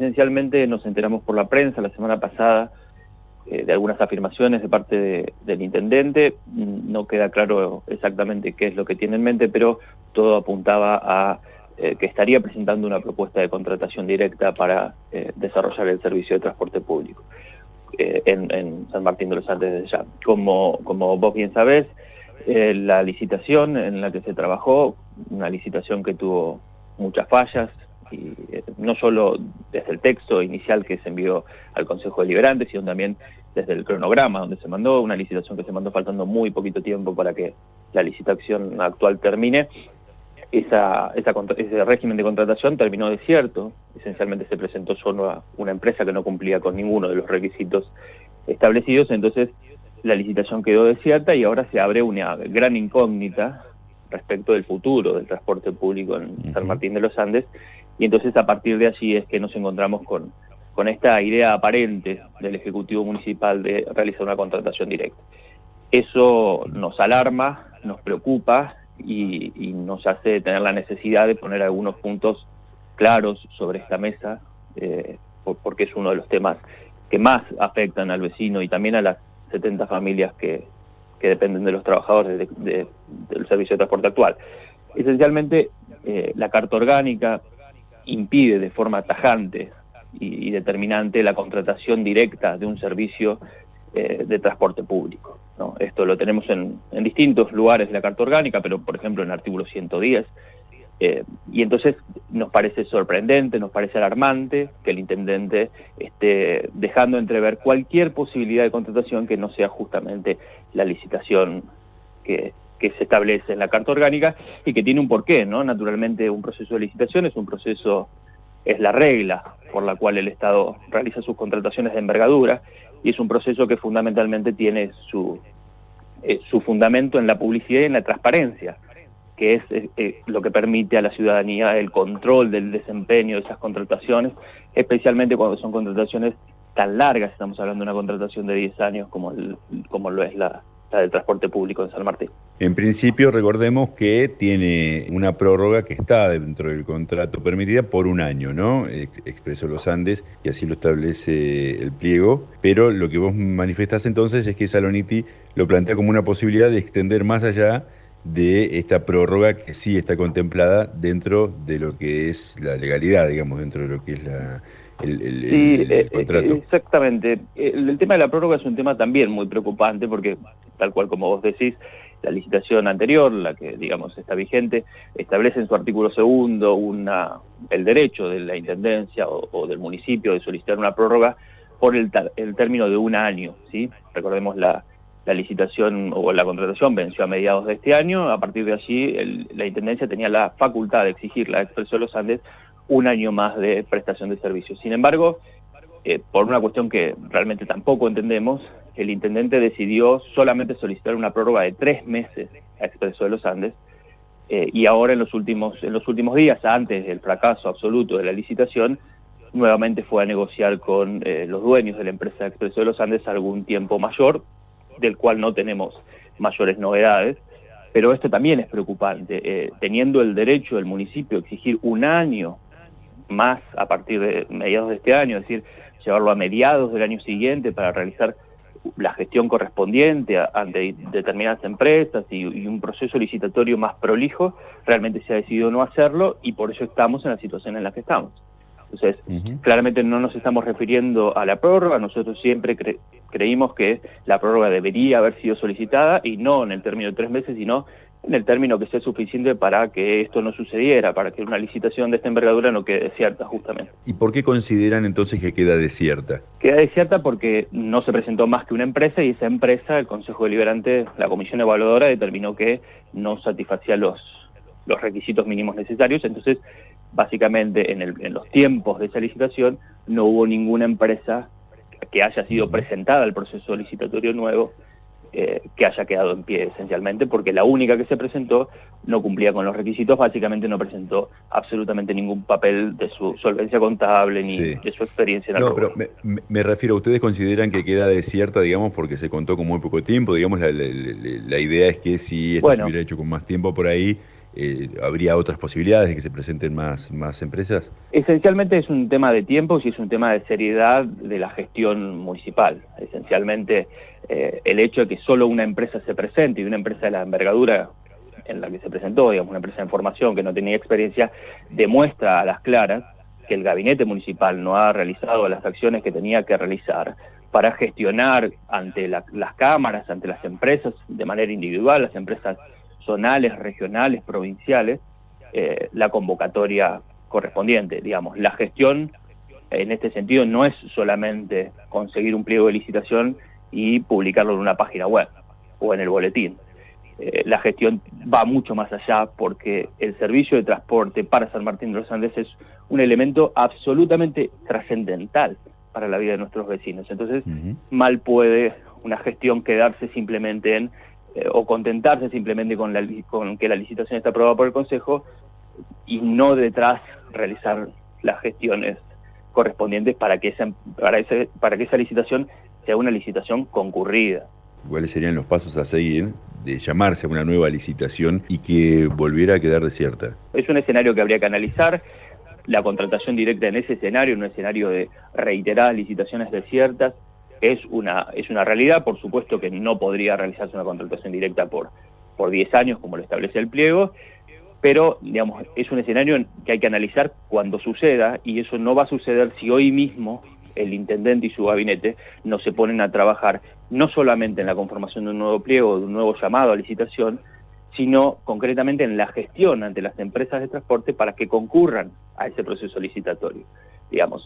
esencialmente nos enteramos por la prensa la semana pasada de algunas afirmaciones de parte del intendente. No queda claro exactamente qué es lo que tiene en mente, pero todo apuntaba a que estaría presentando una propuesta de contratación directa para desarrollar el servicio de transporte público en San Martín de los Andes desde ya. Como vos bien sabés, la licitación en la que se trabajó, una licitación que tuvo muchas fallas, y no solo desde el texto inicial que se envió al Consejo Deliberante, sino también desde el cronograma donde se mandó, una licitación que se mandó faltando muy poquito tiempo para que la licitación actual termine. Ese régimen de contratación terminó desierto. Esencialmente se presentó solo a una empresa que no cumplía con ninguno de los requisitos establecidos, entonces la licitación quedó desierta y ahora se abre una gran incógnita respecto del futuro del transporte público en San Martín de los Andes, y entonces a partir de allí es que nos encontramos con esta idea aparente del Ejecutivo Municipal de realizar una contratación directa. Eso nos alarma, nos preocupa y nos hace tener la necesidad de poner algunos puntos claros sobre esta mesa, porque es uno de los temas que más afectan al vecino y también a las 70 familias que dependen de los trabajadores del servicio de transporte actual. Esencialmente, la Carta Orgánica impide de forma tajante y determinante la contratación directa de un servicio de transporte público, ¿no? Esto lo tenemos en distintos lugares de la Carta Orgánica, pero por ejemplo en el artículo 110, y entonces nos parece sorprendente, nos parece alarmante que el intendente esté dejando entrever cualquier posibilidad de contratación que no sea justamente la licitación que se establece en la Carta Orgánica y que tiene un porqué, ¿no? Naturalmente un proceso de licitación es la regla por la cual el Estado realiza sus contrataciones de envergadura, y es un proceso que fundamentalmente tiene su fundamento en la publicidad y en la transparencia, que es lo que permite a la ciudadanía el control del desempeño de esas contrataciones, especialmente cuando son contrataciones tan largas. Estamos hablando de una contratación de 10 años como lo es la del transporte público en San Martín. En principio, recordemos que tiene una prórroga que está dentro del contrato permitida por un año, ¿no? Expreso Los Andes, y así lo establece el pliego, pero lo que vos manifestás entonces es que Saloniti lo plantea como una posibilidad de extender más allá de esta prórroga que sí está contemplada dentro de lo que es la legalidad, digamos, dentro de lo que es el contrato. Exactamente. El tema de la prórroga es un tema también muy preocupante porque, tal cual como vos decís, la licitación anterior, la que digamos está vigente, establece en su artículo segundo el derecho de la intendencia o del municipio de solicitar una prórroga por el término de un año, ¿sí? Recordemos la licitación o la contratación venció a mediados de este año. A partir de allí la intendencia tenía la facultad de exigirle a Expreso de los Andes un año más de prestación de servicios. Sin embargo, por una cuestión que realmente tampoco entendemos, el intendente decidió solamente solicitar una prórroga de 3 meses a Expreso de los Andes, y ahora en los últimos días, antes del fracaso absoluto de la licitación, nuevamente fue a negociar con los dueños de la empresa Expreso de los Andes algún tiempo mayor, del cual no tenemos mayores novedades, pero esto también es preocupante, teniendo el derecho del municipio a exigir un año más a partir de mediados de este año, es decir, llevarlo a mediados del año siguiente para realizar la gestión correspondiente ante determinadas empresas y un proceso licitatorio más prolijo. Realmente se ha decidido no hacerlo y por eso estamos en la situación en la que estamos. Entonces, claramente no nos estamos refiriendo a la prórroga. Nosotros siempre creímos que la prórroga debería haber sido solicitada, y no en el término de 3 meses, sino en el término que sea suficiente para que esto no sucediera, para que una licitación de esta envergadura no quede desierta, justamente. ¿Y por qué consideran entonces que queda desierta? Queda desierta porque no se presentó más que una empresa, y esa empresa, el Consejo Deliberante, la Comisión Evaluadora, determinó que no satisfacía los requisitos mínimos necesarios. Entonces, básicamente, en los tiempos de esa licitación, no hubo ninguna empresa que haya sido presentada al proceso licitatorio nuevo que haya quedado en pie, esencialmente, porque la única que se presentó no cumplía con los requisitos. Básicamente no presentó absolutamente ningún papel de su solvencia contable ni de su experiencia en el rubro. Pero me refiero, ¿ustedes consideran que queda desierta, digamos, porque se contó con muy poco tiempo? Digamos, la idea es que si esto se hubiera hecho con más tiempo por ahí, ¿Habría otras posibilidades de que se presenten más empresas? Esencialmente es un tema de tiempos y es un tema de seriedad de la gestión municipal. Esencialmente el hecho de que solo una empresa se presente y una empresa de la envergadura en la que se presentó, digamos, una empresa de formación que no tenía experiencia, demuestra a las claras que el gabinete municipal no ha realizado las acciones que tenía que realizar para gestionar ante las cámaras, ante las empresas de manera individual, las empresas zonales, regionales, provinciales, la convocatoria correspondiente. Digamos, la gestión en este sentido no es solamente conseguir un pliego de licitación y publicarlo en una página web o en el boletín. La gestión va mucho más allá porque el servicio de transporte para San Martín de los Andes es un elemento absolutamente trascendental para la vida de nuestros vecinos. Entonces, mal puede una gestión quedarse simplemente en, o contentarse simplemente con que la licitación está aprobada por el Consejo y no detrás realizar las gestiones correspondientes para que esa licitación sea una licitación concurrida. ¿Cuáles serían los pasos a seguir de llamarse a una nueva licitación y que volviera a quedar desierta? Es un escenario que habría que analizar. La contratación directa en ese escenario, en un escenario de reiteradas licitaciones desiertas, es una realidad. Por supuesto que no podría realizarse una contratación directa por 10 años, como lo establece el pliego, pero digamos, es un escenario que hay que analizar cuando suceda, y eso no va a suceder si hoy mismo el intendente y su gabinete no se ponen a trabajar no solamente en la conformación de un nuevo pliego, de un nuevo llamado a licitación, sino concretamente en la gestión ante las empresas de transporte para que concurran a ese proceso licitatorio. Digamos,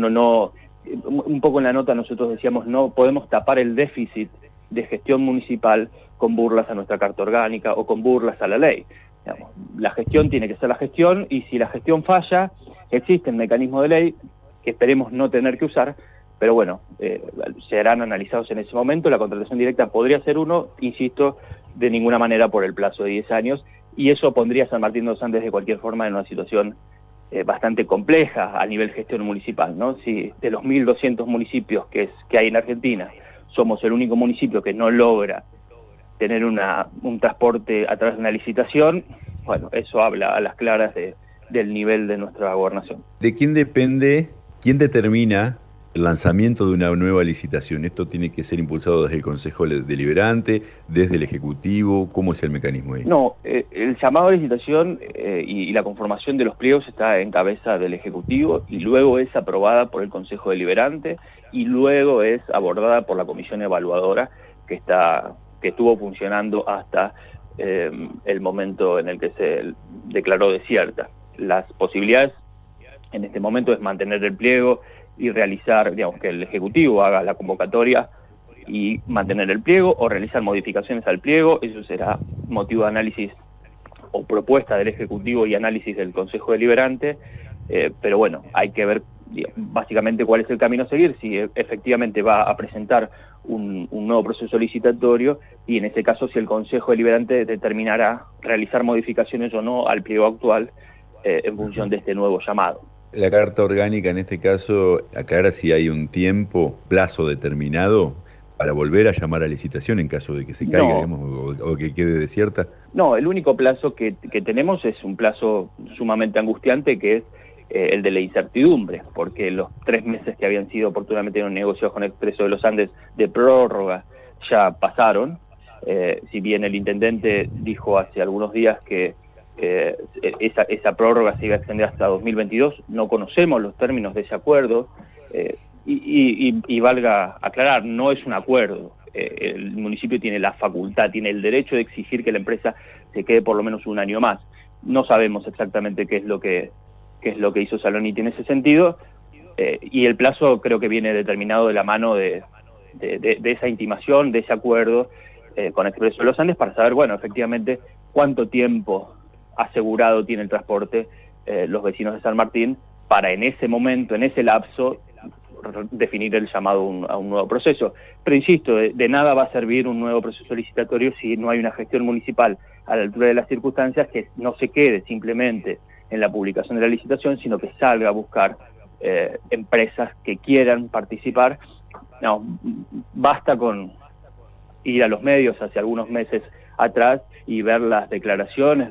un poco en la nota nosotros decíamos, no podemos tapar el déficit de gestión municipal con burlas a nuestra carta orgánica o con burlas a la ley. Digamos, la gestión tiene que ser la gestión, y si la gestión falla, existen mecanismos de ley que esperemos no tener que usar, pero bueno, serán analizados en ese momento. La contratación directa podría ser uno, insisto, de ninguna manera por el plazo de 10 años, y eso pondría a San Martín de los Andes de cualquier forma en una situación bastante compleja a nivel gestión municipal, ¿no? Si de los 1.200 municipios que hay en Argentina, somos el único municipio que no logra tener un transporte a través de una licitación, bueno, eso habla a las claras del nivel de nuestra gobernación. ¿De quién depende, quién determina el lanzamiento de una nueva licitación? ¿Esto tiene que ser impulsado desde el Consejo Deliberante, desde el Ejecutivo? ¿Cómo es el mecanismo ahí? No, el llamado a licitación y la conformación de los pliegos está en cabeza del Ejecutivo, y luego es aprobada por el Consejo Deliberante, y luego es abordada por la Comisión Evaluadora que estuvo funcionando hasta el momento en el que se declaró desierta. Las posibilidades en este momento es mantener el pliego y realizar, digamos, que el Ejecutivo haga la convocatoria y mantener el pliego, o realizar modificaciones al pliego. Eso será motivo de análisis o propuesta del Ejecutivo y análisis del Consejo Deliberante, pero bueno, hay que ver básicamente cuál es el camino a seguir, si efectivamente va a presentar un nuevo proceso licitatorio, y en ese caso si el Consejo Deliberante determinará realizar modificaciones o no al pliego actual en función de este nuevo llamado. La carta orgánica en este caso aclara si hay un plazo determinado para volver a llamar a licitación en caso de que se caiga, digamos, o que quede desierta. No, el único plazo que tenemos es un plazo sumamente angustiante, que es el de la incertidumbre, porque los 3 meses que habían sido oportunamente negociados con Expreso de los Andes de prórroga ya pasaron. Si bien el intendente dijo hace algunos días que esa prórroga se iba a extender hasta 2022, no conocemos los términos de ese acuerdo, y valga aclarar, no es un acuerdo. El municipio tiene la facultad, tiene el derecho de exigir que la empresa se quede por lo menos un año más. No sabemos exactamente qué es lo que hizo Saloniti en ese sentido, y el plazo creo que viene determinado de la mano de esa intimación, de ese acuerdo con Expreso de los Andes, para saber, bueno, efectivamente, cuánto tiempo asegurado tiene el transporte los vecinos de San Martín para en ese momento, en ese lapso, definir el llamado a un nuevo proceso. Pero insisto, de nada va a servir un nuevo proceso licitatorio si no hay una gestión municipal a la altura de las circunstancias, que no se quede simplemente en la publicación de la licitación, sino que salga a buscar empresas que quieran participar. No, basta con ir a los medios hace algunos meses atrás y ver las declaraciones de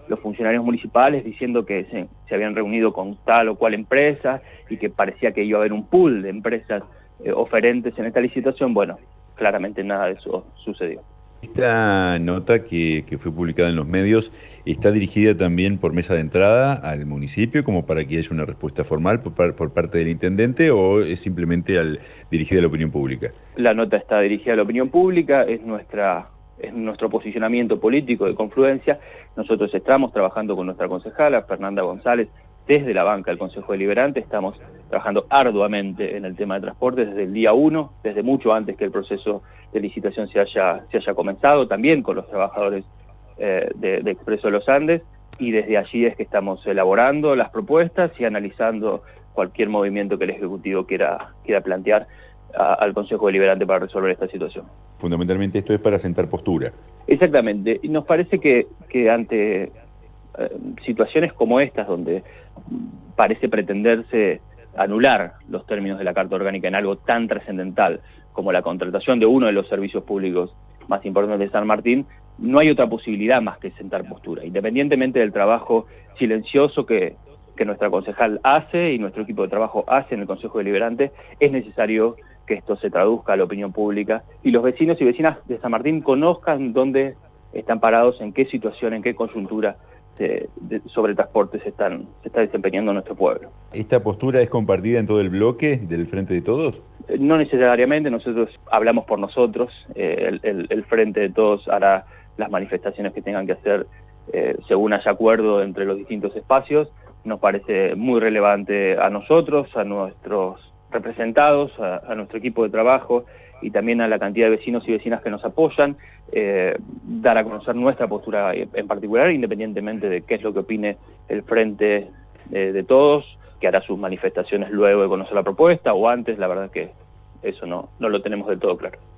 los funcionarios municipales diciendo que se habían reunido con tal o cual empresa y que parecía que iba a haber un pool de empresas oferentes en esta licitación. Bueno, claramente nada de eso sucedió. Esta nota que fue publicada en los medios está dirigida también por mesa de entrada al municipio, como para que haya una respuesta formal por parte del intendente, o es simplemente dirigida a la opinión pública. La nota está dirigida a la opinión pública, es nuestro posicionamiento político de Confluencia. Nosotros estamos trabajando con nuestra concejala, Fernanda González, desde la banca del Consejo Deliberante. Estamos trabajando arduamente en el tema de transporte desde el día 1, desde mucho antes que el proceso de licitación se haya comenzado, también con los trabajadores de Expreso de los Andes, y desde allí es que estamos elaborando las propuestas y analizando cualquier movimiento que el Ejecutivo quiera plantear al Consejo Deliberante para resolver esta situación. Fundamentalmente esto es para sentar postura. Exactamente, y nos parece que ante situaciones como estas, donde parece pretenderse anular los términos de la Carta Orgánica en algo tan trascendental como la contratación de uno de los servicios públicos más importantes de San Martín, no hay otra posibilidad más que sentar postura. Independientemente del trabajo silencioso que nuestra concejal hace y nuestro equipo de trabajo hace en el Consejo Deliberante, es necesario que esto se traduzca a la opinión pública y los vecinos y vecinas de San Martín conozcan dónde están parados, en qué situación, en qué coyuntura sobre transporte se está desempeñando nuestro pueblo. ¿Esta postura es compartida en todo el bloque del Frente de Todos? No necesariamente, nosotros hablamos por nosotros, el Frente de Todos hará las manifestaciones que tengan que hacer según haya acuerdo entre los distintos espacios. Nos parece muy relevante a nosotros, a nuestros representados, a nuestro equipo de trabajo y también a la cantidad de vecinos y vecinas que nos apoyan, dar a conocer nuestra postura en particular, independientemente de qué es lo que opine el Frente de Todos, que hará sus manifestaciones luego de conocer la propuesta o antes. La verdad que eso no lo tenemos del todo claro.